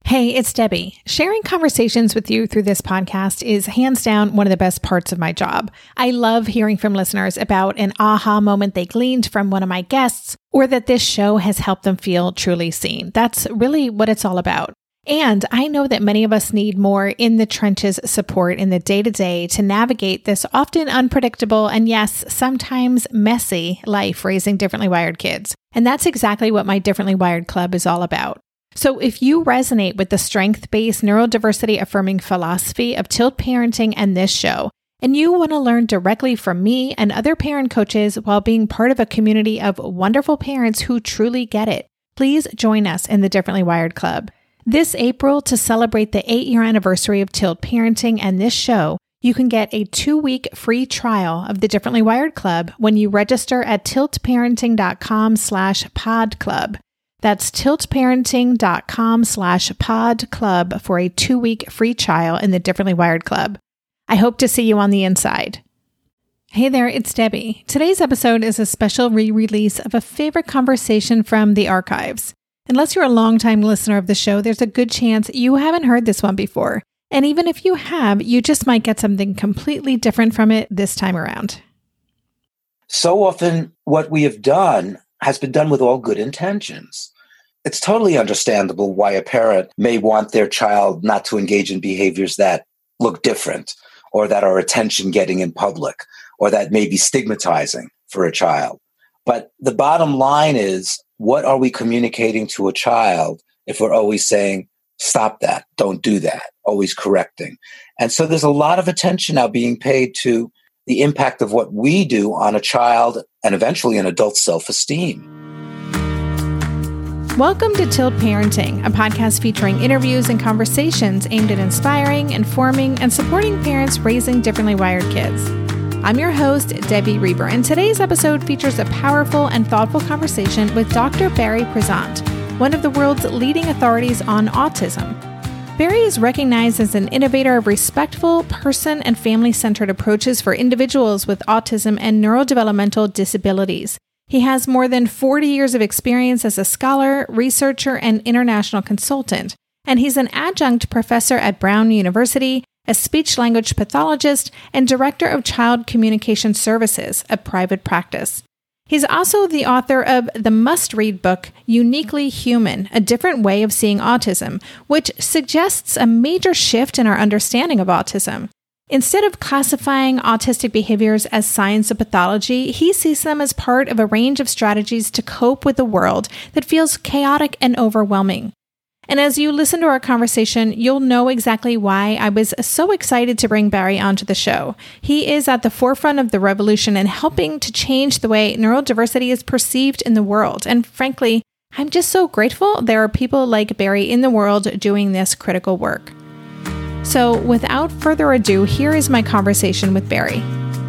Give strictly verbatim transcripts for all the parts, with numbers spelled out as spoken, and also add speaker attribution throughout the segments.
Speaker 1: Hey, it's Debbie. Sharing conversations with you through this podcast is hands down one of the best parts of my job. I love hearing from listeners about an aha moment they gleaned from one of my guests, or that this show has helped them feel truly seen. That's really what it's all about. And I know that many of us need more in the trenches support in the day-to-day to navigate this often unpredictable and yes, sometimes messy life raising differently wired kids. And that's exactly what my Differently Wired Club is all about. So if you resonate with the strength-based neurodiversity affirming philosophy of Tilt Parenting and this show, and you want to learn directly from me and other parent coaches while being part of a community of wonderful parents who truly get it, please join us in the Differently Wired Club. This April, to celebrate the eight-year anniversary of Tilt Parenting and this show, you can get a two-week free trial of the Differently Wired Club when you register at tiltparenting.com slash podclub. That's tiltparenting.com slash pod club for a two-week free trial in the Differently Wired Club. I hope to see you on the inside. Hey there, it's Debbie. Today's episode is a special re-release of a favorite conversation from the archives. Unless you're a longtime listener of the show, there's a good chance you haven't heard this one before. And even if you have, you just might get something completely different from it this time around.
Speaker 2: So often what we have done has been done with all good intentions. It's totally understandable why a parent may want their child not to engage in behaviors that look different or that are attention-getting in public or that may be stigmatizing for a child. But the bottom line is, what are we communicating to a child if we're always saying, stop that, don't do that, always correcting? And so there's a lot of attention now being paid to the impact of what we do on a child and eventually an adult self-esteem.
Speaker 1: Welcome to Tilt Parenting, a podcast featuring interviews and conversations aimed at inspiring, informing, and supporting parents raising differently wired kids. I'm your host, Debbie Reber, and today's episode features a powerful and thoughtful conversation with Doctor Barry Prezant, one of the world's leading authorities on autism. Barry is recognized as an innovator of respectful, person and family-centered approaches for individuals with autism and neurodevelopmental disabilities. He has more than forty years of experience as a scholar, researcher, and international consultant, and he's an adjunct professor at Brown University, a speech-language pathologist, and director of child communication services, a private practice. He's also the author of the must-read book, Uniquely Human, A Different Way of Seeing Autism, which suggests a major shift in our understanding of autism. Instead of classifying autistic behaviors as signs of pathology, he sees them as part of a range of strategies to cope with a world that feels chaotic and overwhelming. And as you listen to our conversation, you'll know exactly why I was so excited to bring Barry onto the show. He is at the forefront of the revolution and helping to change the way neurodiversity is perceived in the world. And frankly, I'm just so grateful there are people like Barry in the world doing this critical work. So without further ado, here is my conversation with Barry.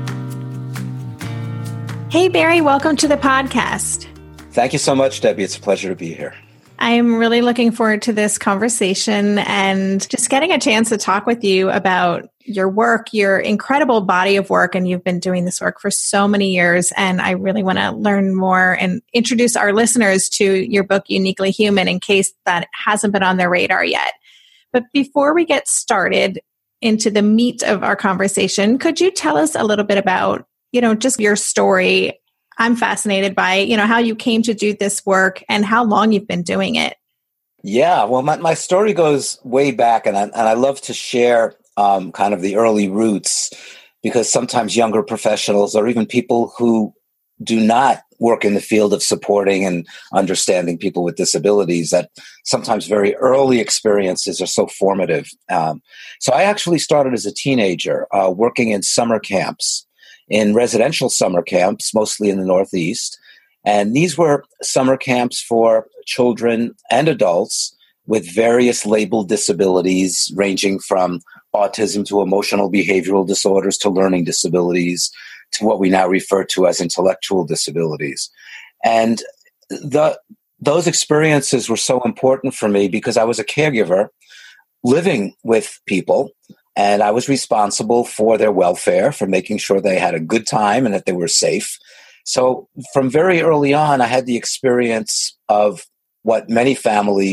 Speaker 1: Hey, Barry, welcome to the podcast.
Speaker 2: Thank you so much, Debbie. It's a pleasure to be here.
Speaker 1: I'm really looking forward to this conversation and just getting a chance to talk with you about your work, your incredible body of work, and you've been doing this work for so many years. And I really want to learn more and introduce our listeners to your book, Uniquely Human, in case that hasn't been on their radar yet. But before we get started into the meat of our conversation, could you tell us a little bit about, you know, just your story? I'm fascinated by, you know, how you came to do this work and how long you've been doing it.
Speaker 2: Yeah, well, my, my story goes way back, and I, and I love to share um, kind of the early roots, because sometimes younger professionals or even people who do not work in the field of supporting and understanding people with disabilities, that sometimes very early experiences are so formative. Um, so I actually started as a teenager uh, working in summer camps, in residential summer camps, mostly in the Northeast. And these were summer camps for children and adults with various labeled disabilities, ranging from autism to emotional behavioral disorders to learning disabilities to what we now refer to as intellectual disabilities. And the, those experiences were so important for me because I was a caregiver living with people, and I was responsible for their welfare, for making sure they had a good time and that they were safe. So from very early on, I had the experience of what many families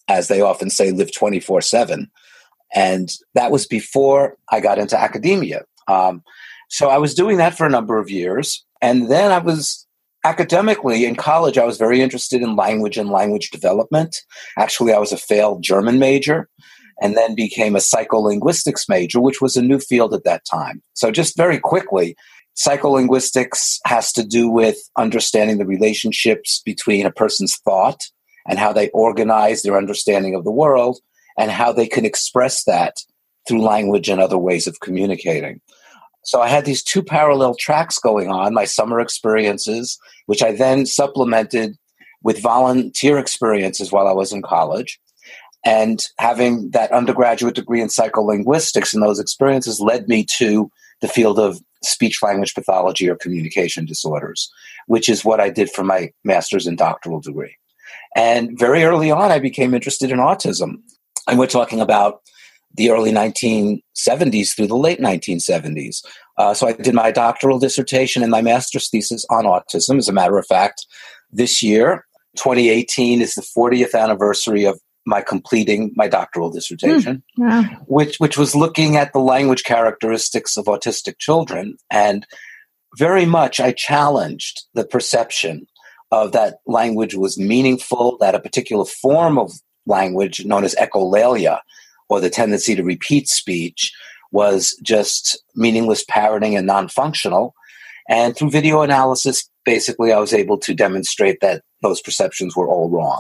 Speaker 2: as they often say, live twenty-four seven. And that was before I got into academia. Um, so I was doing that for a number of years. And then I was academically in college, I was very interested in language and language development. Actually, I was a failed German major and then became a psycholinguistics major, which was a new field at that time. So just very quickly, psycholinguistics has to do with understanding the relationships between a person's thought and how they organize their understanding of the world and how they can express that through language and other ways of communicating. So I had these two parallel tracks going on, my summer experiences, which I then supplemented with volunteer experiences while I was in college. And having that undergraduate degree in psycholinguistics and those experiences led me to the field of speech-language pathology or communication disorders, which is what I did for my master's and doctoral degree. And very early on, I became interested in autism. And we're talking about the early nineteen seventies through the late nineteen seventies. Uh, so I did my doctoral dissertation and my master's thesis on autism. As a matter of fact, this year, twenty eighteen, is the fortieth anniversary of my completing my doctoral dissertation, mm, wow. which which was looking at the language characteristics of autistic children. And very much I challenged the perception of that language was meaningful, that a particular form of language known as echolalia, or the tendency to repeat speech, was just meaningless parroting and non-functional. And through video analysis, basically, I was able to demonstrate that those perceptions were all wrong.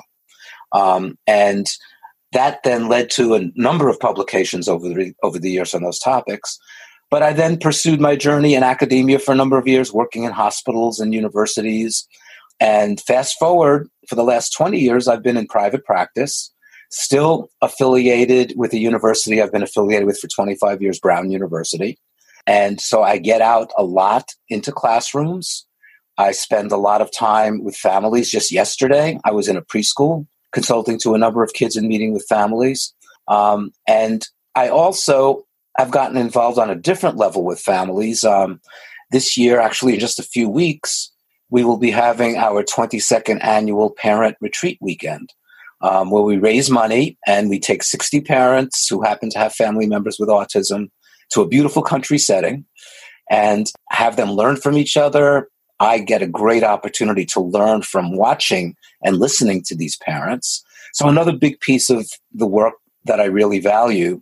Speaker 2: Um, and that then led to a number of publications over the, over the years on those topics. But I then pursued my journey in academia for a number of years, working in hospitals and universities. And fast forward, for the last twenty years, I've been in private practice, still affiliated with a university I've been affiliated with for twenty-five years, Brown University. And so I get out a lot into classrooms. I spend a lot of time with families. Just yesterday, I was in a preschool consulting to a number of kids and meeting with families. Um, and I also have gotten involved on a different level with families. Um, this year, actually, in just a few weeks, we will be having our twenty-second annual Parent Retreat Weekend, um, where we raise money and we take sixty parents who happen to have family members with autism to a beautiful country setting and have them learn from each other. I get a great opportunity to learn from watching and listening to these parents. So another big piece of the work that I really value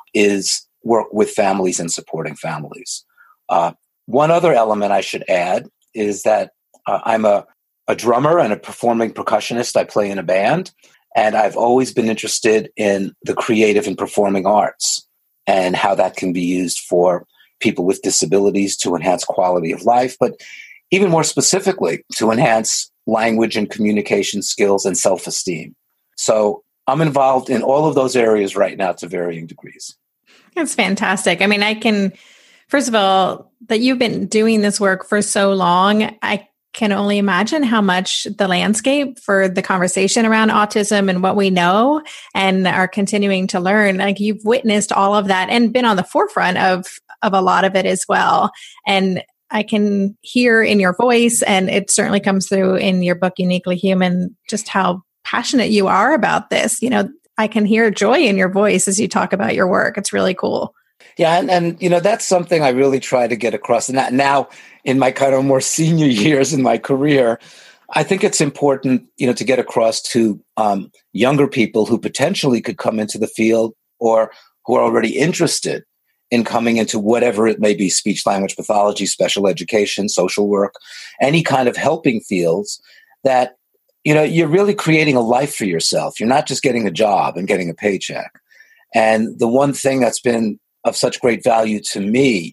Speaker 2: is work with families and supporting families. Uh, one other element I should add is that uh, I'm a, a drummer and a performing percussionist. I play in a band, and I've always been interested in the creative and performing arts and how that can be used for people with disabilities to enhance quality of life, but even more specifically, to enhance language and communication skills and self-esteem. So I'm involved in all of those areas right now to varying degrees.
Speaker 1: That's fantastic. I mean, I can, first of all, that you've been doing this work for so long, I can only imagine how much the landscape for the conversation around autism and what we know and are continuing to learn, like you've witnessed all of that and been on the forefront of, of a lot of it as well. And I can hear in your voice, and it certainly comes through in your book, Uniquely Human, just how passionate you are about this. You know, I can hear joy in your voice as you talk about your work. It's really cool.
Speaker 2: Yeah. And, and you know, that's something I really try to get across. And that now in my kind of more senior years in my career, I think it's important, you know, to get across to um, younger people who potentially could come into the field or who are already interested in coming into whatever it may be, speech language pathology, special education, social work, any kind of helping fields, that, you know, you're really creating a life for yourself. You're not just getting a job and getting a paycheck. And the one thing that's been of such great value to me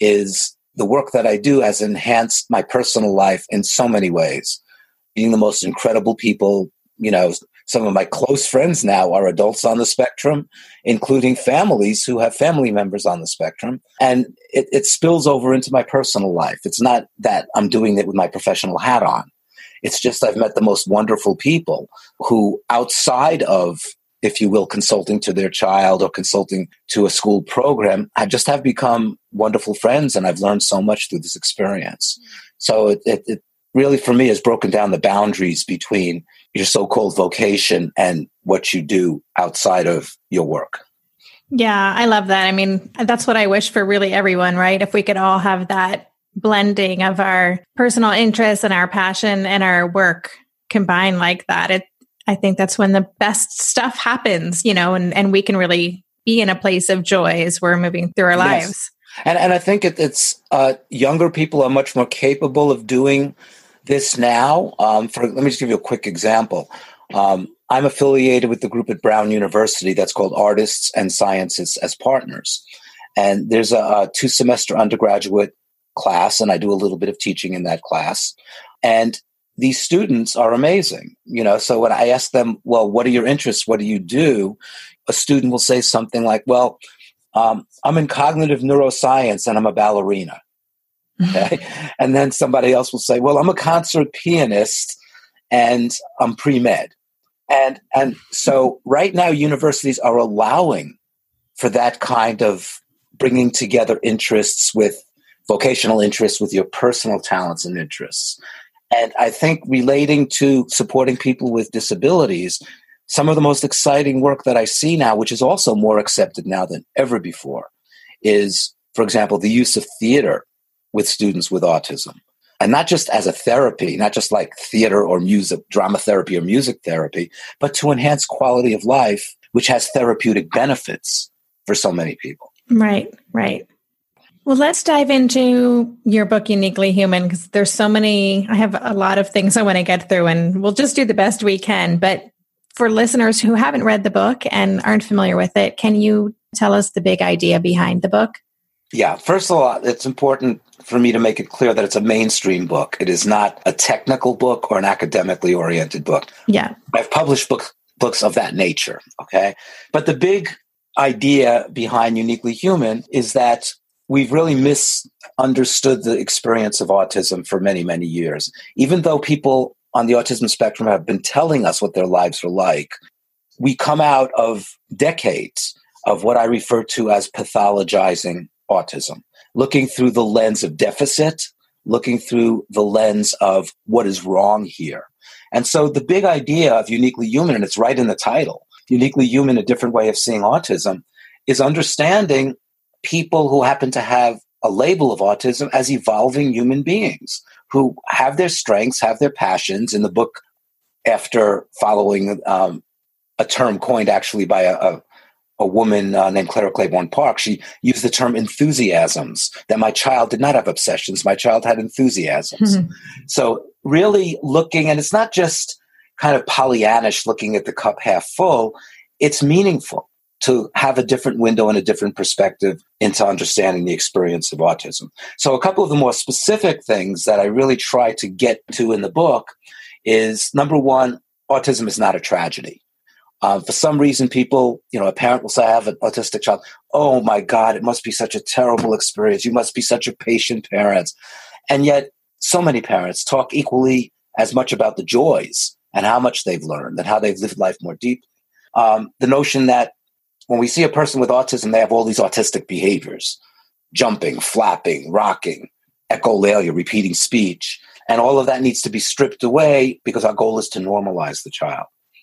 Speaker 2: is the work that I do has enhanced my personal life in so many ways. Being the most incredible people, you know, some of my close friends now are adults on the spectrum, including families who have family members on the spectrum. And it, it spills over into my personal life. It's not that I'm doing it with my professional hat on. It's just I've met the most wonderful people who, outside of, if you will, consulting to their child or consulting to a school program, I just have become wonderful friends, and I've learned so much through this experience. So it, it, it really, for me, has broken down the boundaries between your so-called vocation and what you do outside of your work.
Speaker 1: Yeah, I love that. I mean, that's what I wish for really everyone, right? If we could all have that blending of our personal interests and our passion and our work combined like that, it, I think that's when the best stuff happens, you know, and, and we can really be in a place of joy as we're moving through our
Speaker 2: Yes.
Speaker 1: lives.
Speaker 2: And and I think it, it's uh, younger people are much more capable of doing this now. Um, for let me just give you a quick example. Um, I'm affiliated with the group at Brown University that's called Artists and Scientists as Partners. And there's a, a two-semester undergraduate class, and I do a little bit of teaching in that class. And these students are amazing. You know, so when I ask them, well, what are your interests? What do you do? A student will say something like, well, um, I'm in cognitive neuroscience and I'm a ballerina. Okay. And then somebody else will say, well, I'm a concert pianist and I'm pre-med. And, and so right now universities are allowing for that kind of bringing together interests with vocational interests with your personal talents and interests. And I think relating to supporting people with disabilities, some of the most exciting work that I see now, which is also more accepted now than ever before, is, for example, the use of theater with students with autism. And not just as a therapy, not just like theater or music, drama therapy or music therapy, but to enhance quality of life, which has therapeutic benefits for so many people.
Speaker 1: Right, right. Well, let's dive into your book, Uniquely Human, because there's so many, I have a lot of things I want to get through, and we'll just do the best we can. But for listeners who haven't read the book and aren't familiar with it, can you tell us the big idea behind the book?
Speaker 2: Yeah, first of all, it's important for me to make it clear that it's a mainstream book. It is not a technical book or an academically oriented book.
Speaker 1: Yeah.
Speaker 2: I've published book, books of that nature, okay? But the big idea behind Uniquely Human is that we've really misunderstood the experience of autism for many, many years. Even though people on the autism spectrum have been telling us what their lives are like, we come out of decades of what I refer to as pathologizing autism, looking through the lens of deficit, looking through the lens of what is wrong here. And so the big idea of Uniquely Human, and it's right in the title, Uniquely Human, a different way of seeing autism, is understanding people who happen to have a label of autism as evolving human beings who have their strengths, have their passions. In the book, after following um, a term coined actually by a, a a woman uh, named Clara Claiborne Park, she used the term enthusiasms, that my child did not have obsessions. My child had enthusiasms. Mm-hmm. So really looking, and it's not just kind of Pollyannish looking at the cup half full, it's meaningful to have a different window and a different perspective into understanding the experience of autism. So a couple of the more specific things that I really try to get to in the book is, number one, autism is not a tragedy. Uh, for some reason, people, you know, a parent will say, I have an autistic child. Oh my God, it must be such a terrible experience. You must be such a patient parent. And yet so many parents talk equally as much about the joys and how much they've learned and how they've lived life more deeply. Um, the notion that when we see a person with autism, they have all these autistic behaviors, jumping, flapping, rocking, echolalia, repeating speech. And all of that needs to be stripped away because our goal is to normalize the child.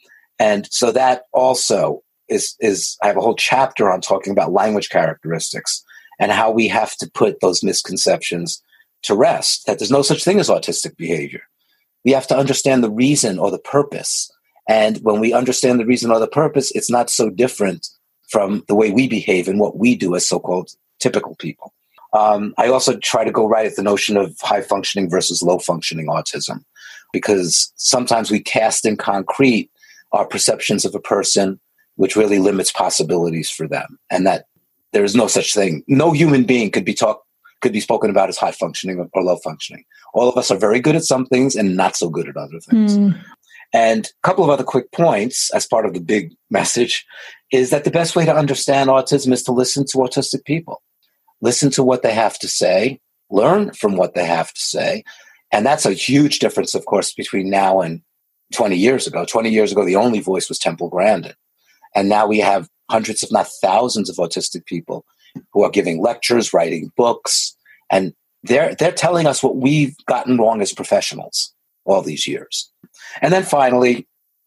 Speaker 2: And so that also is, is, I have a whole chapter on talking about language characteristics and how we have to put those misconceptions to rest, that there's no such thing as autistic behavior. We have to understand the reason or the purpose. And when we understand the reason or the purpose, it's not so different from the way we behave and what we do as so-called typical people. Um, I also try to go right at the notion of high-functioning versus low-functioning autism, because sometimes we cast in concrete our perceptions of a person, which really limits possibilities for them, and that there is no such thing. No human being could be talk could be spoken about as high functioning or low functioning. All of us are very good at some things and not so good at other things. Mm. And a couple of other quick points as part of the big message is that the best way to understand autism is to listen to autistic people, listen to what they have to say, learn from what they have to say, and that's a huge difference, of course, between now and twenty years ago. twenty years ago, the only voice was Temple Grandin. And now we have hundreds, if not thousands, of autistic people who are giving lectures, writing books, and they're they're telling us what we've gotten wrong as professionals all these years. And then finally,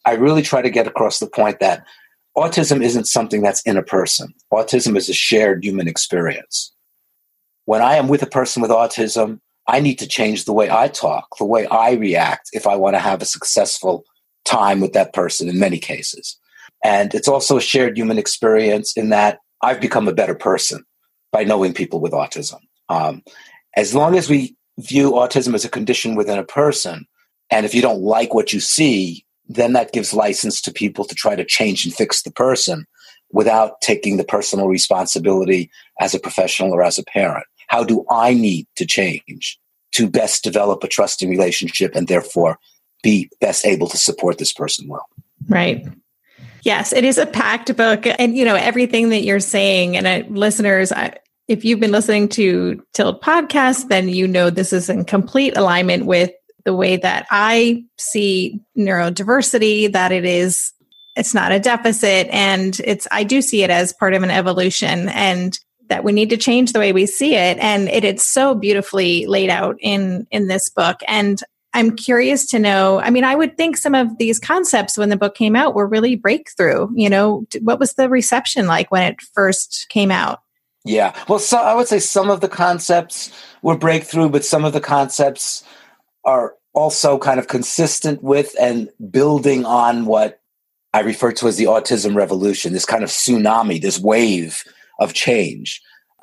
Speaker 2: I really try to get across the point that autism isn't something that's in a person. Autism is a shared human experience. When I am with a person with autism, I need to change the way I talk, the way I react if I want to have a successful time with that person in many cases. And it's also a shared human experience in that I've become a better person by knowing people with autism. Um, as long as we view autism as a condition within a person, and if you don't like what you see, then that gives license to people to try to change and fix the person without taking the personal responsibility as a professional or as a parent. How do I need to change to best develop a trusting relationship and therefore be best able to support this person well?
Speaker 1: Right. Yes, it is a packed book. And, you know, everything that you're saying, and uh, listeners, I, if you've been listening to Tilt Podcast, then you know this is in complete alignment with the way that I see neurodiversity, that it is, it's not a deficit. And it's, I do see it as part of an evolution, and that we need to change the way we see it. And it is so beautifully laid out in, in this book. And I'm curious to know, I mean, I would think some of these concepts when the book came out were really breakthrough. You know, what was the reception like when it first came out?
Speaker 2: Yeah, well, so I would say some of the concepts were breakthrough, but some of the concepts are also kind of consistent with and building on what I refer to as the autism revolution, this kind of tsunami, this wave of change,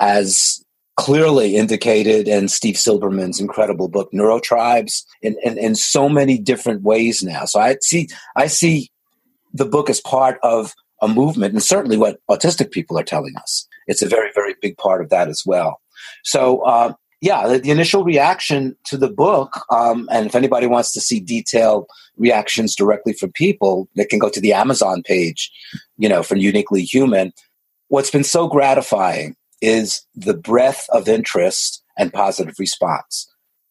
Speaker 2: as clearly indicated in Steve Silberman's incredible book, Neurotribes, in, in, in so many different ways now. So I see, I see the book as part of a movement, and certainly what autistic people are telling us. It's a very, very big part of that as well. So, uh, yeah, the, the initial reaction to the book, um, and if anybody wants to see detailed reactions directly from people, they can go to the Amazon page, you know, for Uniquely Human. What's been so gratifying is the breadth of interest and positive response.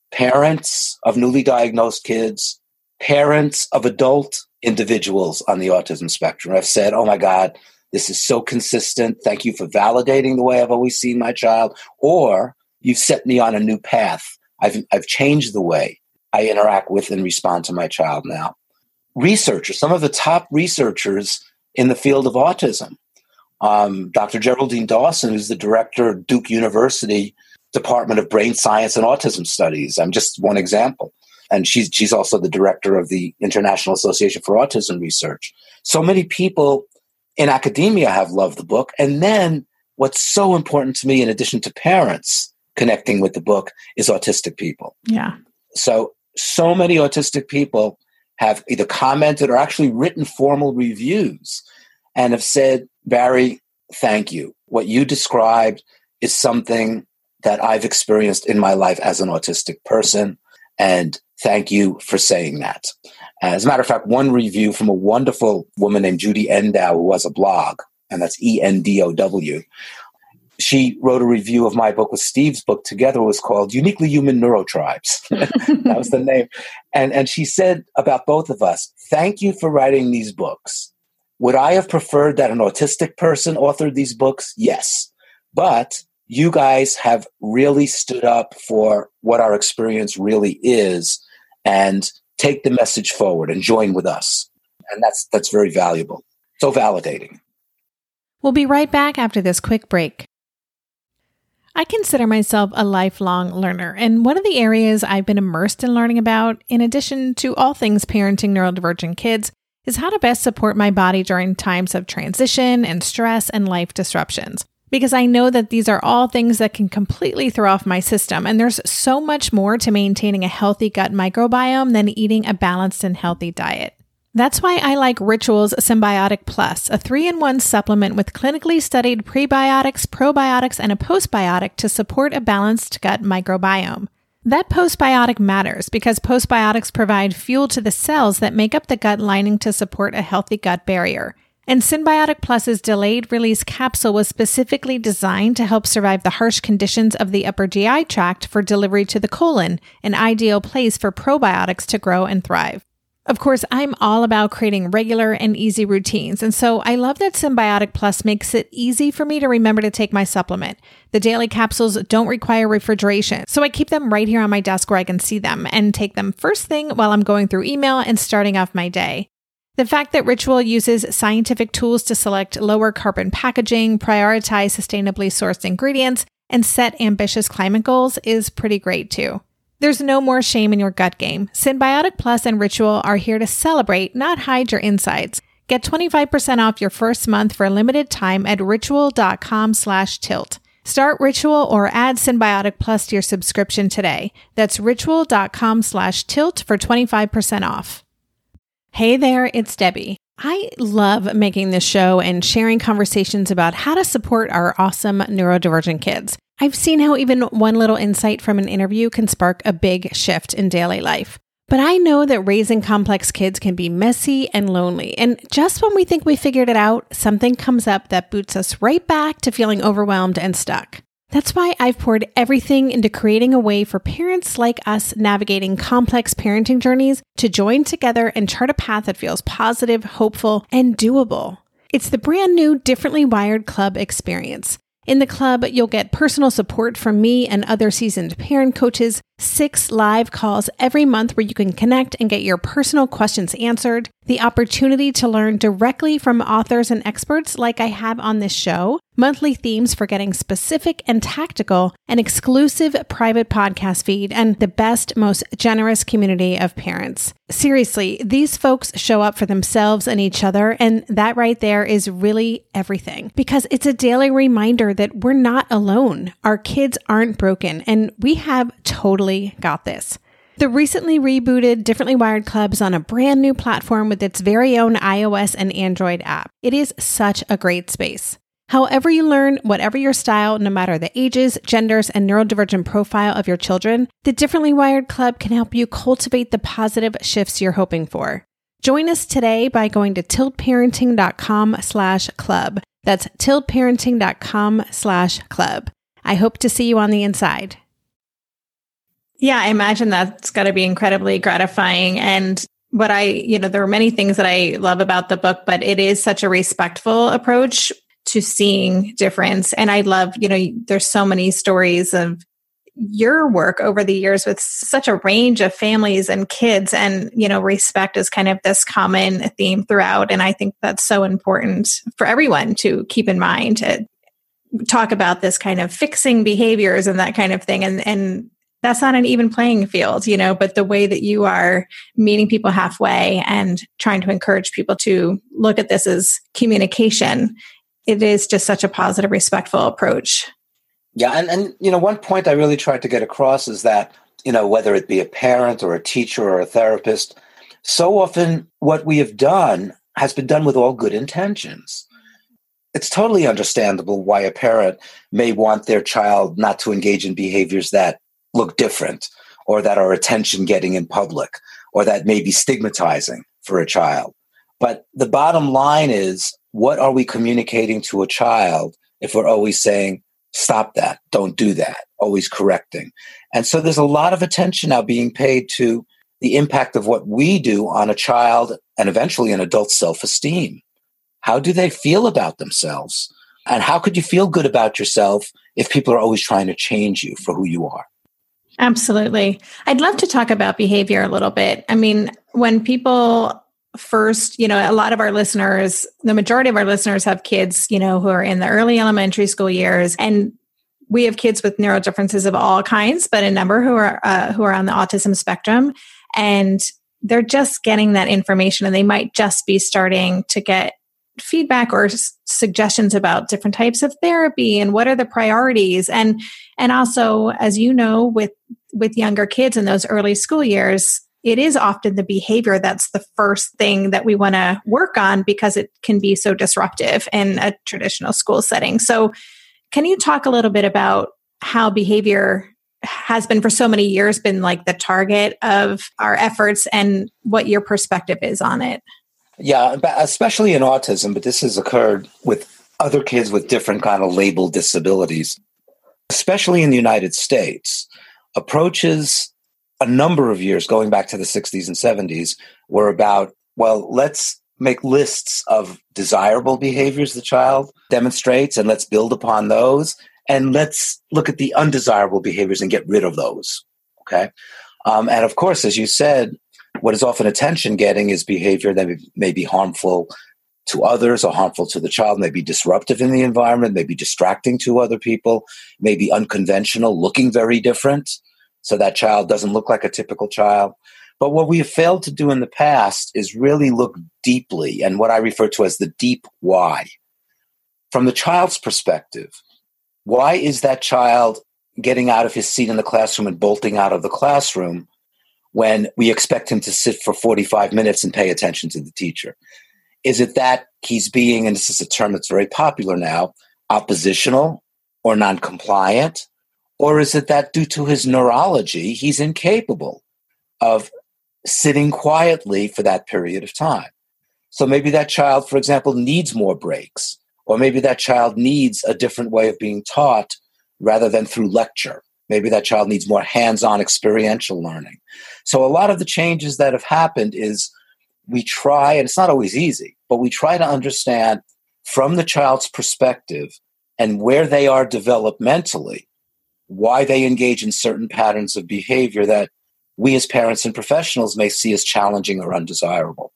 Speaker 2: Parents of newly diagnosed kids, parents of adult individuals on the autism spectrum have said, oh my God, this is so consistent. Thank you for validating the way I've always seen my child. Or you've set me on a new path. I've, I've changed the way I interact with and respond to my child now. Researchers, some of the top researchers in the field of autism, Um, Doctor Geraldine Dawson, who's the director of Duke University Department of Brain Science and Autism Studies. I'm just one example. And she's she's also the director of the International Association for Autism Research. So many people in academia have loved the book. And then what's so important to me, in addition to parents connecting with the book, is autistic people.
Speaker 1: Yeah.
Speaker 2: So, so many autistic people have either commented or actually written formal reviews and have said, Barry, thank you. What you described is something that I've experienced in my life as an autistic person, and thank you for saying that. As a matter of fact, one review from a wonderful woman named Judy Endow, who has a blog, and that's E N D O W. She wrote a review of my book with Steve's book together. It was called Uniquely Human Neurotribes. That was the name. And, and she said about both of us, thank you for writing these books. Would I have preferred that an autistic person authored these books? Yes. But you guys have really stood up for what our experience really is and take the message forward and join with us. And that's that's very valuable. So validating.
Speaker 1: We'll be right back after this quick break. I consider myself a lifelong learner, and one of the areas I've been immersed in learning about, in addition to all things parenting neurodivergent kids, is how to best support my body during times of transition and stress and life disruptions. Because I know that these are all things that can completely throw off my system, and there's so much more to maintaining a healthy gut microbiome than eating a balanced and healthy diet. That's why I like Ritual's Symbiotic Plus, a three-in-one supplement with clinically studied prebiotics, probiotics, and a postbiotic to support a balanced gut microbiome. That postbiotic matters because postbiotics provide fuel to the cells that make up the gut lining to support a healthy gut barrier. And Symbiotic Plus's delayed-release capsule was specifically designed to help survive the harsh conditions of the upper G I tract for delivery to the colon, an ideal place for probiotics to grow and thrive. Of course, I'm all about creating regular and easy routines, and so I love that Symbiotic Plus makes it easy for me to remember to take my supplement. The daily capsules don't require refrigeration, so I keep them right here on my desk where I can see them and take them first thing while I'm going through email and starting off my day. The fact that Ritual uses scientific tools to select lower carbon packaging, prioritize sustainably sourced ingredients, and set ambitious climate goals is pretty great too. There's no more shame in your gut game. Synbiotic Plus and Ritual are here to celebrate, not hide your insides. Get twenty-five percent off your first month for a limited time at ritual.com slash tilt. Start Ritual or add Synbiotic Plus to your subscription today. That's ritual.com slash tilt for twenty-five percent off. Hey there, it's Debbie. I love making this show and sharing conversations about how to support our awesome neurodivergent kids. I've seen how even one little insight from an interview can spark a big shift in daily life. But I know that raising complex kids can be messy and lonely. And just when we think we figured it out, something comes up that boots us right back to feeling overwhelmed and stuck. That's why I've poured everything into creating a way for parents like us navigating complex parenting journeys to join together and chart a path that feels positive, hopeful, and doable. It's the brand new Differently Wired Club experience. In the club, you'll get personal support from me and other seasoned parent coaches, six live calls every month where you can connect and get your personal questions answered, the opportunity to learn directly from authors and experts like I have on this show, monthly themes for getting specific and tactical, an exclusive private podcast feed, and the best, most generous community of parents. Seriously, these folks show up for themselves and each other, and that right there is really everything, because it's a daily reminder that we're not alone. Our kids aren't broken, and we have totally got this. The recently rebooted Differently Wired Club is on a brand new platform with its very own iOS and Android app. It is such a great space. However you learn, whatever your style, no matter the ages, genders, and neurodivergent profile of your children, the Differently Wired Club can help you cultivate the positive shifts you're hoping for. Join us today by going to tiltparenting.com slash club. That's tiltparenting.com slash club. I hope to see you on the inside.
Speaker 3: Yeah, I imagine that's got to be incredibly gratifying. And what I, you know, there are many things that I love about the book, but it is such a respectful approach to seeing difference. And I love, you know, there's so many stories of your work over the years with such a range of families and kids, and, you know, respect is kind of this common theme throughout. And I think that's so important for everyone to keep in mind, to talk about this kind of fixing behaviors and that kind of thing. And, and that's not an even playing field, you know, but the way that you are meeting people halfway and trying to encourage people to look at this as communication, it is just such a positive, respectful approach.
Speaker 2: Yeah. And, and, you know, one point I really tried to get across is that, you know, whether it be a parent or a teacher or a therapist, so often what we have done has been done with all good intentions. It's totally understandable why a parent may want their child not to engage in behaviors that look different, or that are attention getting in public, or that may be stigmatizing for a child. But the bottom line is, what are we communicating to a child if we're always saying, stop that, don't do that, always correcting? And so there's a lot of attention now being paid to the impact of what we do on a child and eventually an adult's self-esteem. How do they feel about themselves? And how could you feel good about yourself if people are always trying to change you for who you are?
Speaker 3: Absolutely. I'd love to talk about behavior a little bit. I mean, when people first, you know, a lot of our listeners, the majority of our listeners have kids, you know, who are in the early elementary school years, and we have kids with neurodifferences of all kinds, but a number who are uh, who are on the autism spectrum, and they're just getting that information, and they might just be starting to get feedback or s- suggestions about different types of therapy and what are the priorities. And, and also, as you know, with, with younger kids in those early school years, it is often the behavior that's the first thing that we want to work on because it can be so disruptive in a traditional school setting. So can you talk a little bit about how behavior has been for so many years been like the target of our efforts, and what your perspective is on it?
Speaker 2: Yeah, especially in autism, but this has occurred with other kids with different kind of labeled disabilities, especially in the United States. Approaches a number of years, going back to the sixties and seventies, were about, well, let's make lists of desirable behaviors the child demonstrates, and let's build upon those, and let's look at the undesirable behaviors and get rid of those, okay? Um, and of course, as you said, what is often attention getting is behavior that may be harmful to others or harmful to the child, may be disruptive in the environment, may be distracting to other people, may be unconventional, looking very different. So that child doesn't look like a typical child. But what we have failed to do in the past is really look deeply, and what I refer to as the deep why. From the child's perspective, why is that child getting out of his seat in the classroom and bolting out of the classroom when we expect him to sit for forty-five minutes and pay attention to the teacher? Is it that he's being, and this is a term that's very popular now, oppositional or non-compliant? Or is it that due to his neurology, he's incapable of sitting quietly for that period of time? So maybe that child, for example, needs more breaks, or maybe that child needs a different way of being taught rather than through lecture. Maybe that child needs more hands-on experiential learning. So a lot of the changes that have happened is we try, and it's not always easy, but we try to understand from the child's perspective and where they are developmentally, why they engage in certain patterns of behavior that we as parents and professionals may see as challenging or undesirable.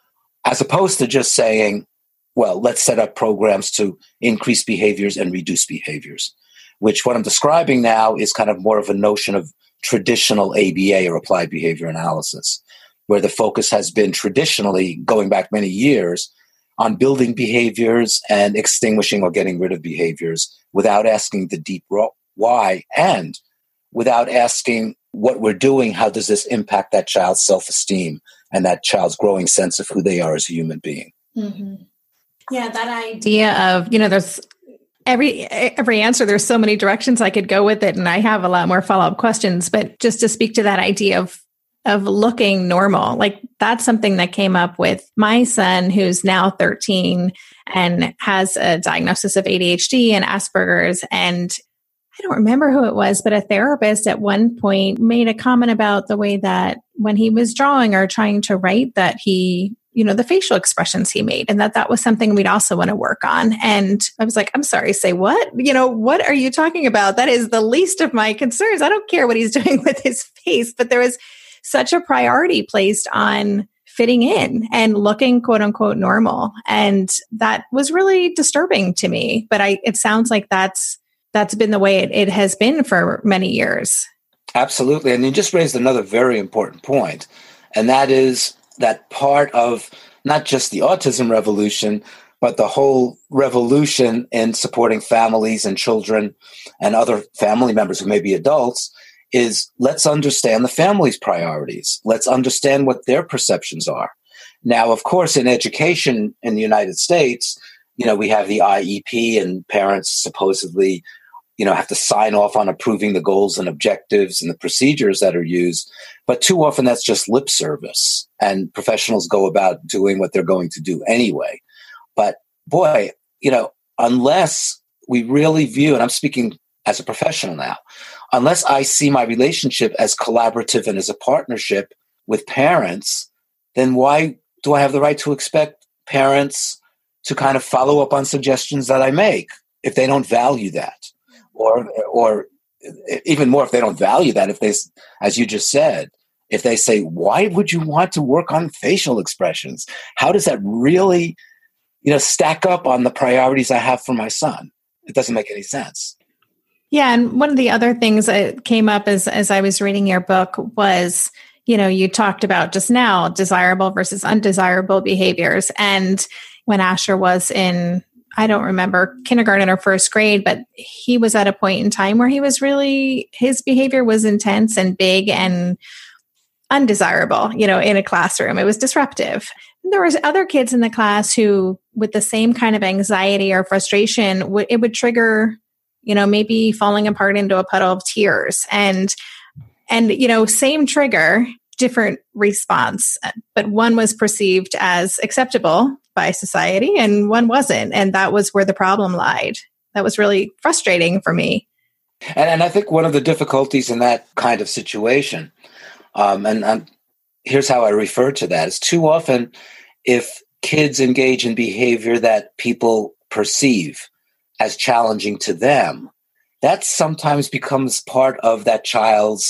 Speaker 2: As opposed to just saying, well, let's set up programs to increase behaviors and reduce behaviors, which what I'm describing now is kind of more of a notion of traditional A B A or applied behavior analysis, where the focus has been traditionally, going back many years, on building behaviors and extinguishing or getting rid of behaviors without asking the deep why, and without asking what we're doing, how does this impact that child's self-esteem and that child's growing sense of who they are as a human being.
Speaker 3: Mm-hmm. Yeah, that idea of, you know, there's every every answer, there's so many directions I could go with it, and I have a lot more follow-up questions, but just to speak to that idea of of looking normal, like that's something that came up with my son, who's now thirteen and has a diagnosis of A D H D and Asperger's. And I don't remember who it was, but a therapist at one point made a comment about the way that when he was drawing or trying to write, that he, you know, the facial expressions he made, and that that was something we'd also want to work on. And I was like, I'm sorry, say what? You know, what are you talking about? That is the least of my concerns. I don't care what he's doing with his face, but there was such a priority placed on fitting in and looking quote unquote normal. And that was really disturbing to me. But I, it sounds like that's, that's been the way it, it has been for many years.
Speaker 2: Absolutely. And you just raised another very important point. And that is that part of not just the autism revolution, but the whole revolution in supporting families and children and other family members who may be adults is let's understand the family's priorities. Let's understand what their perceptions are. Now, of course, in education in the United States, you know, we have the I E P and parents supposedly, you know, have to sign off on approving the goals and objectives and the procedures that are used. But too often that's just lip service, and professionals go about doing what they're going to do anyway. But boy, you know, unless we really view, and I'm speaking as a professional now, unless I see my relationship as collaborative and as a partnership with parents, then why do I have the right to expect parents to kind of follow up on suggestions that I make if they don't value that? Or, or even more, if they don't value that, if they, as you just said, if they say, why would you want to work on facial expressions? How does that really, you know, stack up on the priorities I have for my son? It doesn't make any sense.
Speaker 3: Yeah. And one of the other things that came up as, as I was reading your book was, you know, you talked about just now desirable versus undesirable behaviors. And when Asher was in, I don't remember, kindergarten or first grade, but he was at a point in time where he was really, his behavior was intense and big and undesirable, you know, in a classroom. It was disruptive. There was other kids in the class who, with the same kind of anxiety or frustration, w- it would trigger, you know, maybe falling apart into a puddle of tears. And, and, you know, same trigger, different response, but one was perceived as acceptable by society and one wasn't. And that was where the problem lied. That was really frustrating for me.
Speaker 2: And, and I think one of the difficulties in that kind of situation, um, and, and here's how I refer to that, is too often if kids engage in behavior that people perceive as challenging to them, that sometimes becomes part of that child's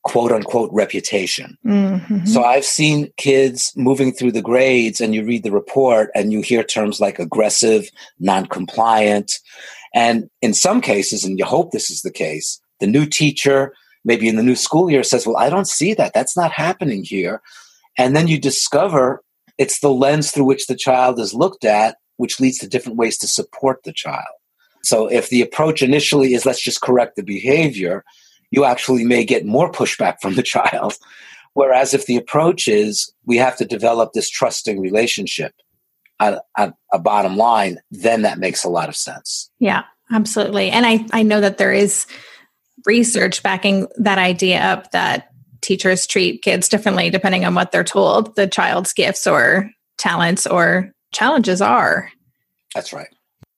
Speaker 2: quote unquote reputation.
Speaker 3: Mm-hmm.
Speaker 2: So I've seen kids moving through the grades, and you read the report and you hear terms like aggressive, non-compliant. And in some cases, and you hope this is the case, the new teacher, maybe in the new school year, says, well, I don't see that. That's not happening here. And then you discover it's the lens through which the child is looked at, which leads to different ways to support the child. So if the approach initially is let's just correct the behavior, you actually may get more pushback from the child. Whereas if the approach is we have to develop this trusting relationship at, at a bottom line, then that makes a lot of sense.
Speaker 3: Yeah, absolutely. And I, I know that there is research backing that idea up that teachers treat kids differently depending on what they're told the child's gifts or talents or challenges are.
Speaker 2: That's right.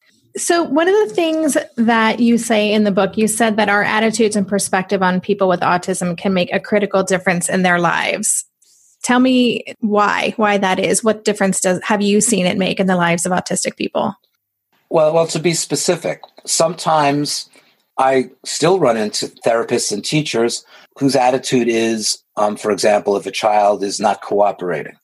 Speaker 3: So one of the things that you say in the book, you said that our attitudes and perspective on people with autism can make a critical difference in their lives. Tell me why, why that is. What difference does have you seen it make in the lives of autistic people?
Speaker 2: Well, well, to be specific, sometimes I still run into therapists and teachers whose attitude is, um, for example, if a child is not cooperating,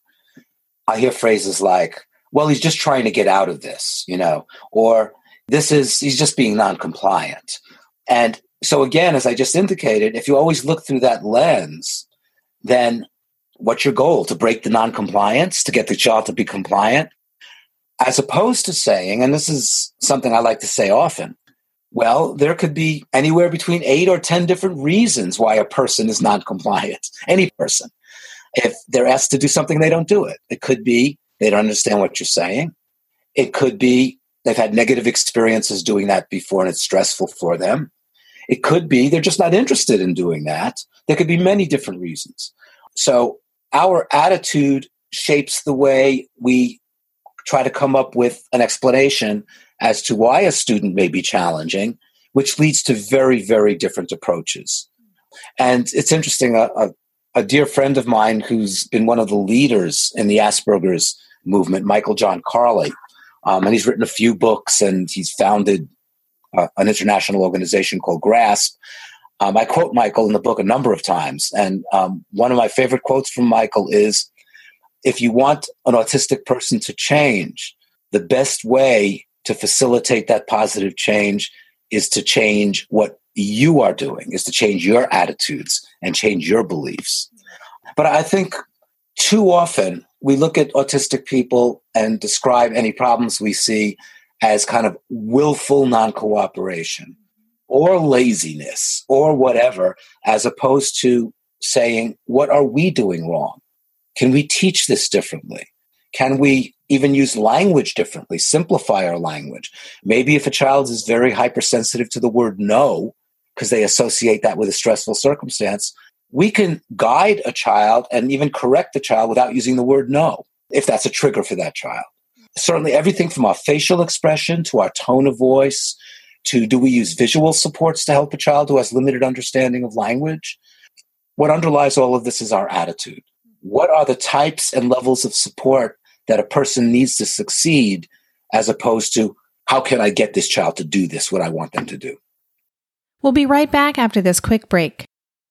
Speaker 2: I hear phrases like, well, he's just trying to get out of this, you know, or this is, he's just being non-compliant. And so again, as I just indicated, if you always look through that lens, then what's your goal? To break the non-compliance, to get the child to be compliant? As opposed to saying, and this is something I like to say often, well, there could be anywhere between eight or ten different reasons why a person is non-compliant. Any person. If they're asked to do something, they don't do it. It could be they don't understand what you're saying. It could be they've had negative experiences doing that before and it's stressful for them. It could be they're just not interested in doing that. There could be many different reasons. So our attitude shapes the way we try to come up with an explanation as to why a student may be challenging, which leads to very, very different approaches. And it's interesting, a, a, a dear friend of mine who's been one of the leaders in the Asperger's movement, Michael John Carley, um, and he's written a few books and he's founded uh, an international organization called GRASP. Um, I quote Michael in the book a number of times. And um, one of my favorite quotes from Michael is, if you want an autistic person to change, the best way to facilitate that positive change is to change what you are doing, is to change your attitudes and change your beliefs. But I think too often we look at autistic people and describe any problems we see as kind of willful non-cooperation or laziness or whatever, as opposed to saying, what are we doing wrong? Can we teach this differently? Can we even use language differently, simplify our language? Maybe if a child is very hypersensitive to the word no, because they associate that with a stressful circumstance, we can guide a child and even correct the child without using the word no, if that's a trigger for that child. Certainly everything from our facial expression to our tone of voice to do we use visual supports to help a child who has limited understanding of language? What underlies all of this is our attitude. What are the types and levels of support that a person needs to succeed, as opposed to how can I get this child to do this, what I want them to do?
Speaker 1: We'll be right back after this quick break.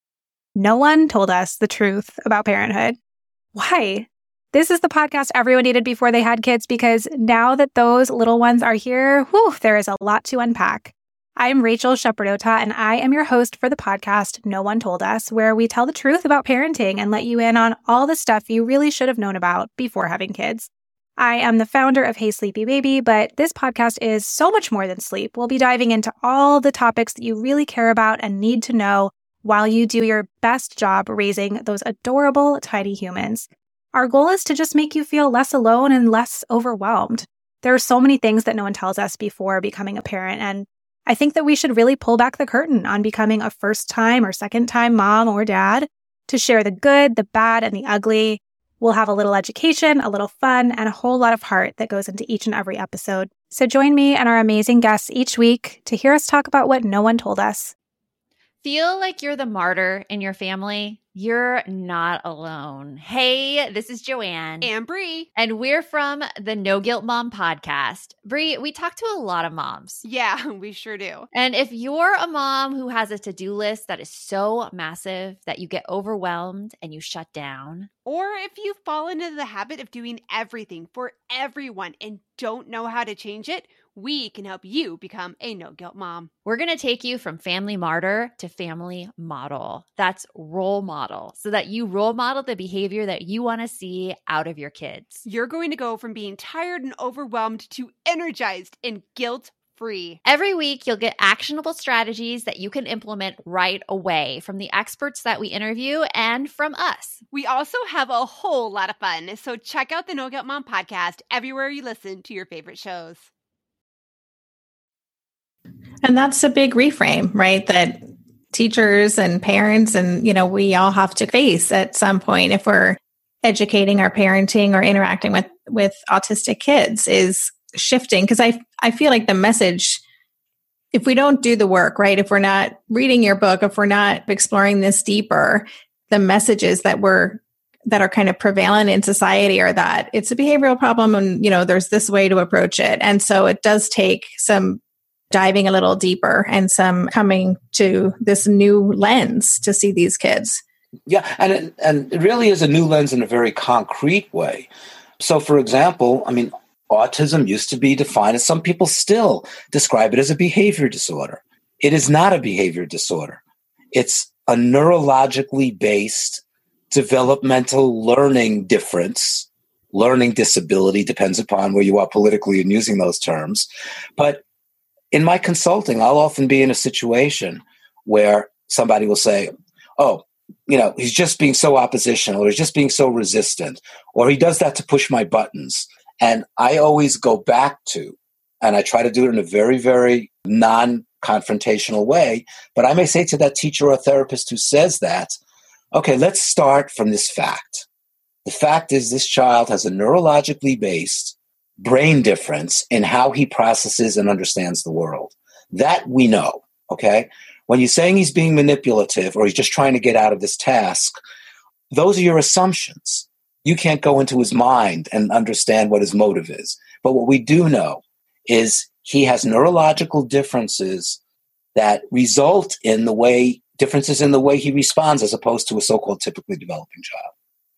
Speaker 4: No one told us the truth about parenthood. Why? This is the podcast everyone needed before they had kids, because now that those little ones are here, whew, there is a lot to unpack. I'm Rachel Shepardota, and I am your host for the podcast No One Told Us, where we tell the truth about parenting and let you in on all the stuff you really should have known about before having kids. I am the founder of Hey Sleepy Baby, but this podcast is so much more than sleep. We'll be diving into all the topics that you really care about and need to know while you do your best job raising those adorable tiny humans. Our goal is to just make you feel less alone and less overwhelmed. There are so many things that no one tells us before becoming a parent, and I think that we should really pull back the curtain on becoming a first-time or second-time mom or dad to share the good, the bad, and the ugly. We'll have a little education, a little fun, and a whole lot of heart that goes into each and every episode. So join me and our amazing guests each week to hear us talk about what no one told us.
Speaker 5: Feel like you're the martyr in your family? You're not alone. Hey, this is Joanne.
Speaker 6: And Bree.
Speaker 5: And we're from the No Guilt Mom podcast. Bree, we talk to a lot of moms.
Speaker 6: Yeah, we sure do.
Speaker 5: And if you're a mom who has a to-do list that is so massive that you get overwhelmed and you shut down,
Speaker 6: or if you've fallen into the habit of doing everything for everyone and don't know how to change it, we can help you become a no-guilt mom.
Speaker 5: we're going to take you from family martyr to family model. That's role model, so that you role model the behavior that you want to see out of your kids.
Speaker 6: You're going to go from being tired and overwhelmed to energized and guilt-free.
Speaker 5: Every week, you'll get actionable strategies that you can implement right away from the experts that we interview and from us.
Speaker 6: We also have a whole lot of fun, so check out the No Guilt Mom podcast everywhere you listen to your favorite shows.
Speaker 3: And that's a big reframe, right? That teachers and parents and, you know, we all have to face at some point if we're educating our parenting or interacting with, with autistic kids is shifting. Because I, I feel like the message, if we don't do the work, right? If we're not reading your book, if we're not exploring this deeper, the messages that we're that are kind of prevalent in society are that it's a behavioral problem and, you know, there's this way to approach it. And so it does take some diving a little deeper and some coming to this new lens to see these kids.
Speaker 2: Yeah, and it, and it really is a new lens in a very concrete way. So, for example, I mean, autism used to be defined as, some people still describe it as a behavior disorder. It is not a behavior disorder. It's a neurologically based developmental learning difference. Learning disability depends upon where you are politically in using those terms. But in my consulting, I'll often be in a situation where somebody will say, oh, you know, he's just being so oppositional, or he's just being so resistant, or he does that to push my buttons. And I always go back to, and I try to do it in a very, very non-confrontational way, but I may say to that teacher or therapist who says that, okay, let's start from this fact. The fact is this child has a neurologically based brain difference in how he processes and understands the world. That we know, okay? When you're saying he's being manipulative or he's just trying to get out of this task, those are your assumptions. You can't go into his mind and understand what his motive is. But what we do know is he has neurological differences that result in the way, differences in the way he responds as opposed to a so-called typically developing child.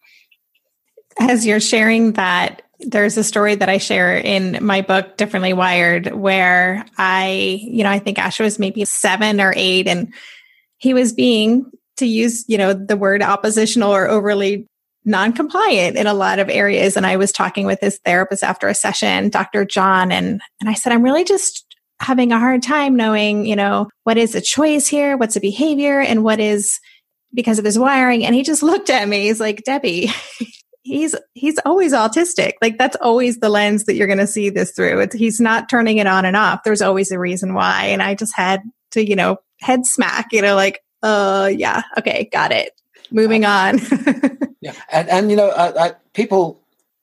Speaker 3: As you're sharing that, there's a story that I share in my book, Differently Wired, where I, you know, I think Asher was maybe seven or eight, and he was being, to use, you know, the word oppositional or overly non-compliant in a lot of areas. And I was talking with his therapist after a session, Doctor John, and, and I said, I'm really just having a hard time knowing, you know, what is a choice here? What's a behavior? And what is because of his wiring? And he just looked at me. He's like, Debbie, He's he's always autistic. Like, that's always the lens that you're going to see this through. It's, he's not turning it on and off. There's always a reason why. And I just had to, you know, head smack, you know, like, uh, yeah, okay, got it. Moving on.
Speaker 2: Yeah, and and you know, uh, uh, people,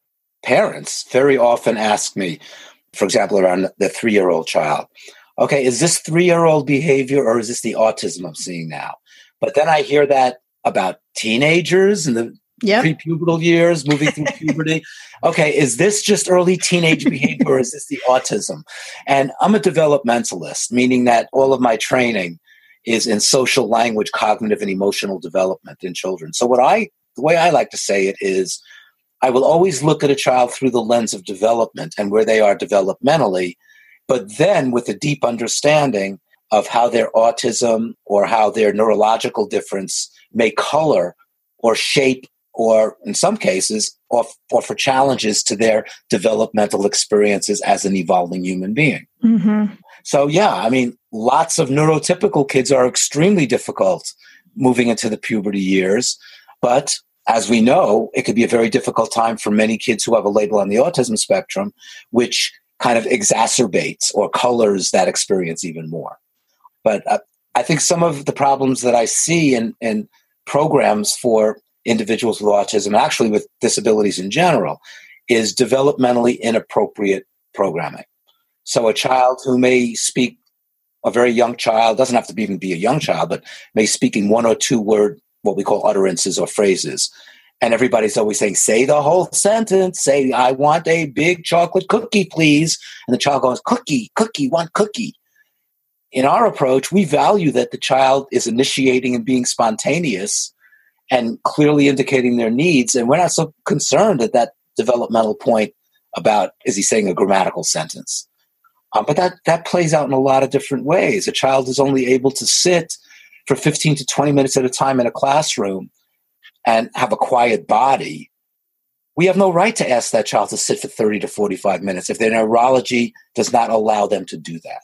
Speaker 2: parents, very often ask me, for example, around the three-year-old child, okay, is this three-year-old behavior or is this the autism I'm seeing now? But then I hear that about teenagers and the Yep. Pre-pubertal years, moving through puberty. Okay, is this just early teenage behavior or is this the autism? And I'm a developmentalist, meaning that all of my training is in social language, cognitive, and emotional development in children. So what I, the way I like to say it is, I will always look at a child through the lens of development and where they are developmentally, but then with a deep understanding of how their autism or how their neurological difference may color or shape, or in some cases, offer challenges to their developmental experiences as an evolving human being.
Speaker 3: Mm-hmm.
Speaker 2: So, yeah, I mean, lots of neurotypical kids are extremely difficult moving into the puberty years. But as we know, it could be a very difficult time for many kids who have a label on the autism spectrum, which kind of exacerbates or colors that experience even more. But uh, I think some of the problems that I see in, in programs for individuals with autism, actually with disabilities in general, is developmentally inappropriate programming. So a child who may speak a very young child, doesn't have to even be a young child, but maybe speaking one or two word, what we call utterances or phrases. And everybody's always saying, say the whole sentence, say, I want a big chocolate cookie, please. And the child goes, cookie, cookie, want cookie. In our approach, we value that the child is initiating and being spontaneous and clearly indicating their needs. And we're not so concerned at that developmental point about, is he saying a grammatical sentence? Um, but that, that plays out in a lot of different ways. A child is only able to sit for fifteen to twenty minutes at a time in a classroom and have a quiet body. We have no right to ask that child to sit for thirty to forty-five minutes if their neurology does not allow them to do that.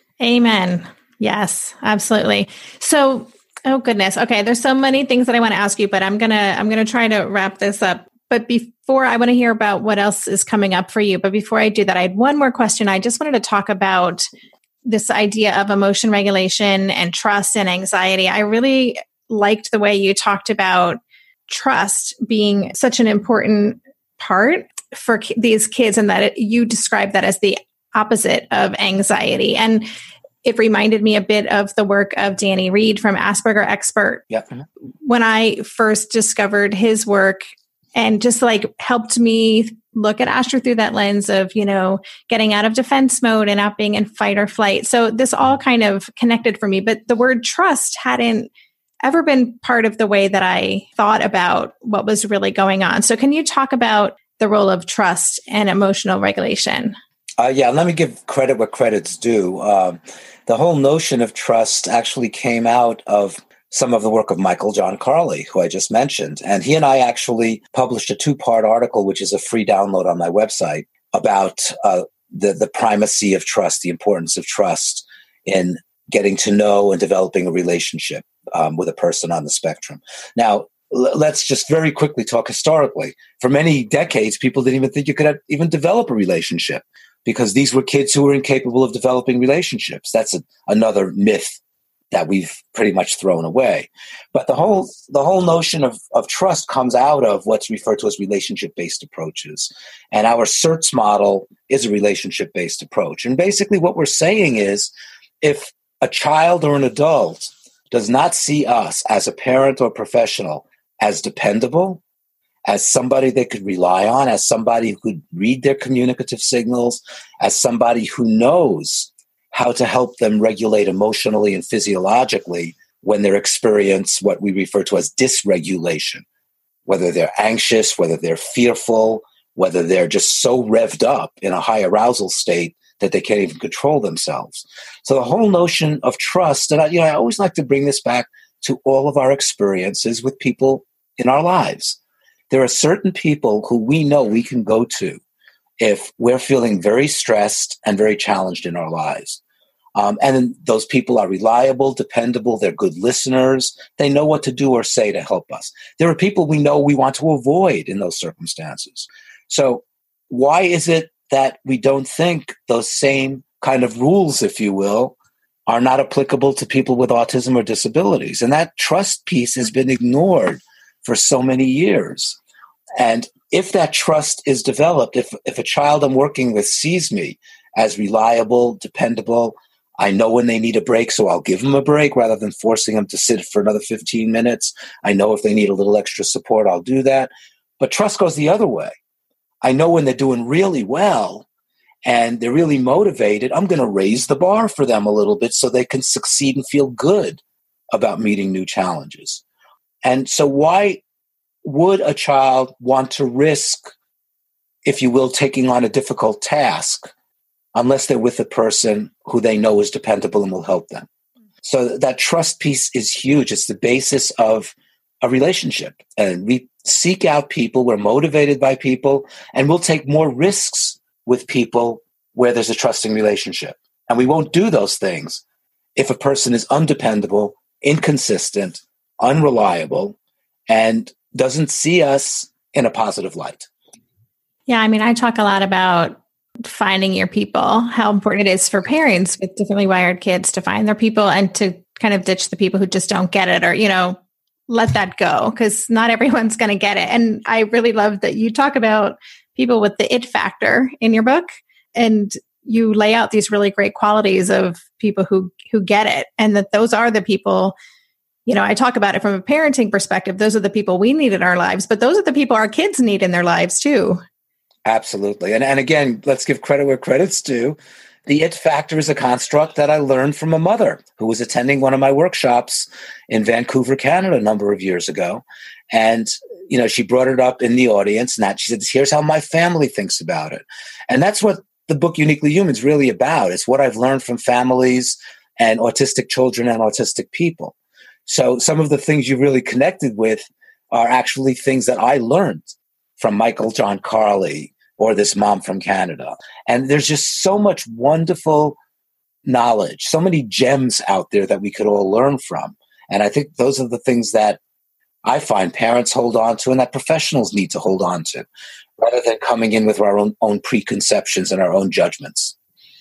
Speaker 3: Amen. Yes, absolutely. So, oh goodness. Okay. There's so many things that I want to ask you, but I'm going to, I'm going to try to wrap this up. But before, I want to hear about what else is coming up for you. But before I do that, I had one more question. I just wanted to talk about this idea of emotion regulation and trust and anxiety. I really liked the way you talked about trust being such an important part for ki- these kids, and that it, you described that as the opposite of anxiety. And it reminded me a bit of the work of Danny Reed from Asperger Expert.
Speaker 2: Yep.
Speaker 3: When I first discovered his work, and just like helped me look at Asher through that lens of, you know, getting out of defense mode and not being in fight or flight. So this all kind of connected for me, but the word trust hadn't ever been part of the way that I thought about what was really going on. So can you talk about the role of trust and emotional regulation?
Speaker 2: Uh, yeah, let me give credit where credit's due. Um, the whole notion of trust actually came out of some of the work of Michael John Carley, who I just mentioned. And he and I actually published a two-part article, which is a free download on my website, about uh, the, the primacy of trust, the importance of trust in getting to know and developing a relationship um, with a person on the spectrum. Now, l- let's just very quickly talk historically. For many decades, people didn't even think you could have, even develop a relationship because these were kids who were incapable of developing relationships. That's a, another myth that we've pretty much thrown away. But the whole the whole notion of, of trust comes out of what's referred to as relationship-based approaches. And our CERTS model is a relationship-based approach. And basically what we're saying is, if a child or an adult does not see us as a parent or professional as dependable, as somebody they could rely on, as somebody who could read their communicative signals, as somebody who knows how to help them regulate emotionally and physiologically when they experience what we refer to as dysregulation, whether they're anxious, whether they're fearful, whether they're just so revved up in a high arousal state that they can't even control themselves. So the whole notion of trust, and I, you know, I always like to bring this back to all of our experiences with people in our lives. There are certain people who we know we can go to if we're feeling very stressed and very challenged in our lives. Um, and those people are reliable, dependable, they're good listeners, they know what to do or say to help us. There are people we know we want to avoid in those circumstances. So why is it that we don't think those same kind of rules, if you will, are not applicable to people with autism or disabilities? And that trust piece has been ignored for so many years. And if that trust is developed, if if a child I'm working with sees me as reliable, dependable, I know when they need a break, so I'll give them a break rather than forcing them to sit for another fifteen minutes. I know if they need a little extra support, I'll do that. But trust goes the other way. I know when they're doing really well and they're really motivated, I'm going to raise the bar for them a little bit so they can succeed and feel good about meeting new challenges. And so why would a child want to risk, if you will, taking on a difficult task unless they're with a person who they know is dependable and will help them? So that trust piece is huge. It's the basis of a relationship. And we seek out people, we're motivated by people, and we'll take more risks with people where there's a trusting relationship. And we won't do those things if a person is undependable, inconsistent, unreliable, and doesn't see us in a positive light.
Speaker 3: Yeah, I mean, I talk a lot about finding your people, how important it is for parents with differently wired kids to find their people and to kind of ditch the people who just don't get it, or, you know, let that go, because not everyone's going to get it. And I really love that you talk about people with the it factor in your book. And you lay out these really great qualities of people who who get it, and that those are the people, you know, I talk about it from a parenting perspective. Those are the people we need in our lives, but those are the people our kids need in their lives too.
Speaker 2: Absolutely. And and again, let's give credit where credit's due. The it factor is a construct that I learned from a mother who was attending one of my workshops in Vancouver, Canada, a number of years ago. And, you know, she brought it up in the audience, and that she said, here's how my family thinks about it. And that's what the book Uniquely Human is really about. It's what I've learned from families and autistic children and autistic people. So some of the things you really connected with are actually things that I learned from Michael John Carley or this mom from Canada. And there's just so much wonderful knowledge, so many gems out there that we could all learn from. And I think those are the things that I find parents hold on to and that professionals need to hold on to, rather than coming in with our own, own preconceptions and our own judgments.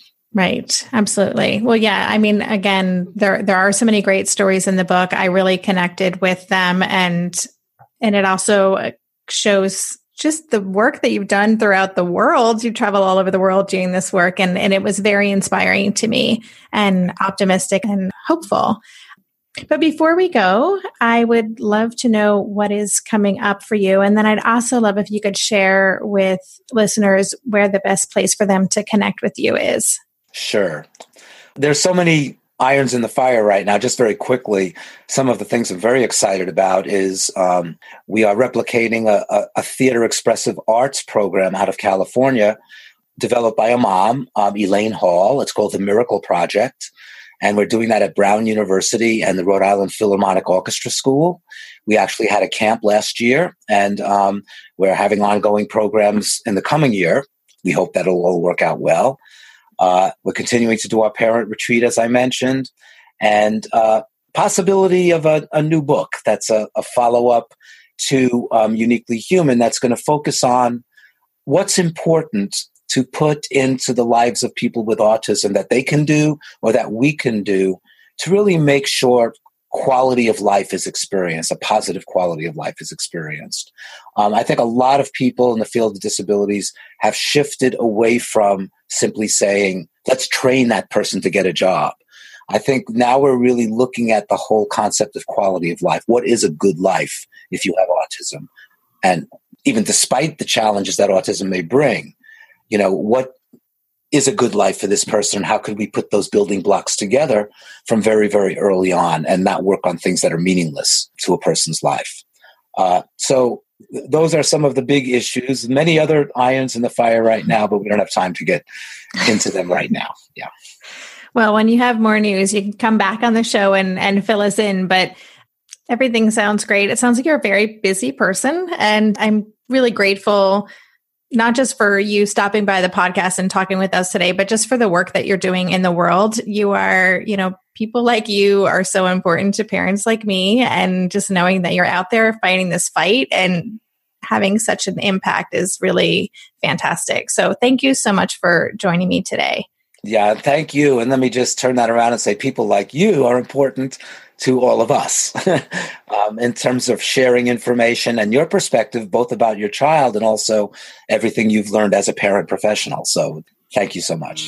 Speaker 3: Right. Absolutely. Well, yeah. I mean, again, there there are so many great stories in the book. I really connected with them, and and it also shows just the work that you've done throughout the world. You travel all over the world doing this work, and and it was very inspiring to me and optimistic and hopeful. But before we go, I would love to know what is coming up for you. And then I'd also love if you could share with listeners where the best place for them to connect with you is. Sure.
Speaker 2: There's so many irons in the fire right now. Just very quickly, some of the things I'm very excited about is um, we are replicating a, a, a theater expressive arts program out of California, developed by a mom, um, Elaine Hall. It's called the Miracle Project. And we're doing that at Brown University and the Rhode Island Philharmonic Orchestra School. We actually had a camp last year, and um, we're having ongoing programs in the coming year. We hope that it'll all work out well. Uh, we're continuing to do our parent retreat, as I mentioned, and uh, possibility of a, a new book that's a, a follow-up to um, Uniquely Human that's going to focus on what's important to put into the lives of people with autism that they can do or that we can do to really make sure quality of life is experienced, a positive quality of life is experienced. Um, I think a lot of people in the field of disabilities have shifted away from simply saying, let's train that person to get a job. I think now we're really looking at the whole concept of quality of life. What is a good life if you have autism? And even despite the challenges that autism may bring, you know, what is a good life for this person? How could we put those building blocks together from very, very early on and not work on things that are meaningless to a person's life? Uh, so those are some of the big issues. Many other irons in the fire right now, but we don't have time to get into them right now. Yeah. Well, when you have more news, you can come back on the show and, and fill us in. But everything sounds great. It sounds like you're a very busy person, and I'm really grateful not just for you stopping by the podcast and talking with us today, but just for the work that you're doing in the world. You are, you know, people like you are so important to parents like me, and just knowing that you're out there fighting this fight and having such an impact is really fantastic. So thank you so much for joining me today. Yeah, thank you. And let me just turn that around and say people like you are important to all of us um, in terms of sharing information and your perspective, both about your child and also everything you've learned as a parent professional. So thank you so much.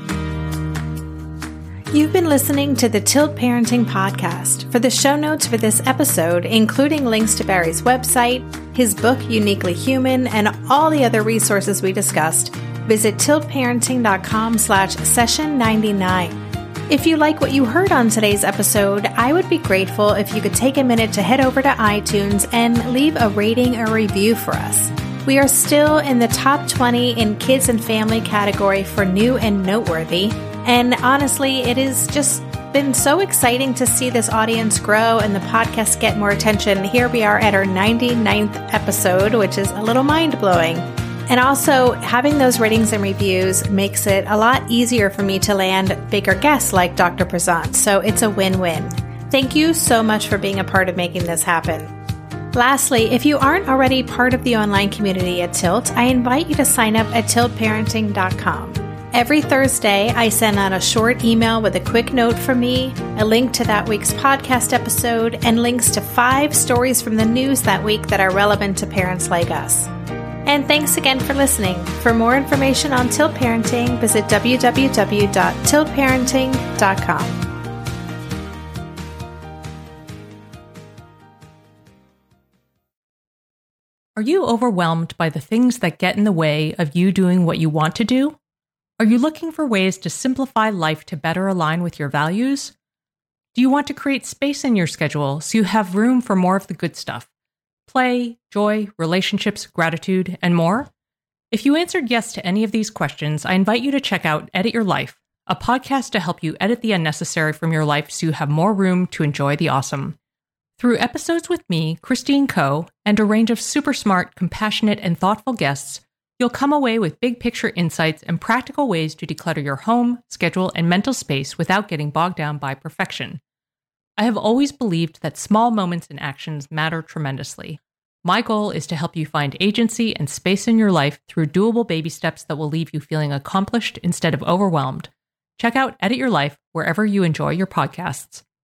Speaker 2: You've been listening to the Tilt Parenting Podcast. For the show notes for this episode, including links to Barry's website, his book, Uniquely Human, and all the other resources we discussed, visit tiltparenting.com slash session 99. If you like what you heard on today's episode, I would be grateful if you could take a minute to head over to iTunes and leave a rating or review for us. We are still in the top twenty in kids and family category for new and noteworthy. And honestly, it has just been so exciting to see this audience grow and the podcast get more attention. Here we are at our ninety-ninth episode, which is a little mind-blowing. And also, having those ratings and reviews makes it a lot easier for me to land bigger guests like Doctor Prasad. So it's a win-win. Thank you so much for being a part of making this happen. Lastly, if you aren't already part of the online community at Tilt, I invite you to sign up at tilt parenting dot com. Every Thursday, I send out a short email with a quick note from me, a link to that week's podcast episode, and links to five stories from the news that week that are relevant to parents like us.
Speaker 1: And thanks again for listening. For more information on Tilt Parenting, visit w w w dot tilt parenting dot com.
Speaker 7: Are you overwhelmed by the things that get in the way of you doing what you want to do? Are you looking for ways to simplify life to better align with your values? Do you want to create space in your schedule so you have room for more of the good stuff? Play, joy, relationships, gratitude, and more? If you answered yes to any of these questions, I invite you to check out Edit Your Life, a podcast to help you edit the unnecessary from your life so you have more room to enjoy the awesome. Through episodes with me, Christine Koh, and a range of super smart, compassionate, and thoughtful guests, you'll come away with big picture insights and practical ways to declutter your home, schedule, and mental space without getting bogged down by perfection. I have always believed that small moments and actions matter tremendously. My goal is to help you find agency and space in your life through doable baby steps that will leave you feeling accomplished instead of overwhelmed. Check out Edit Your Life wherever you enjoy your podcasts.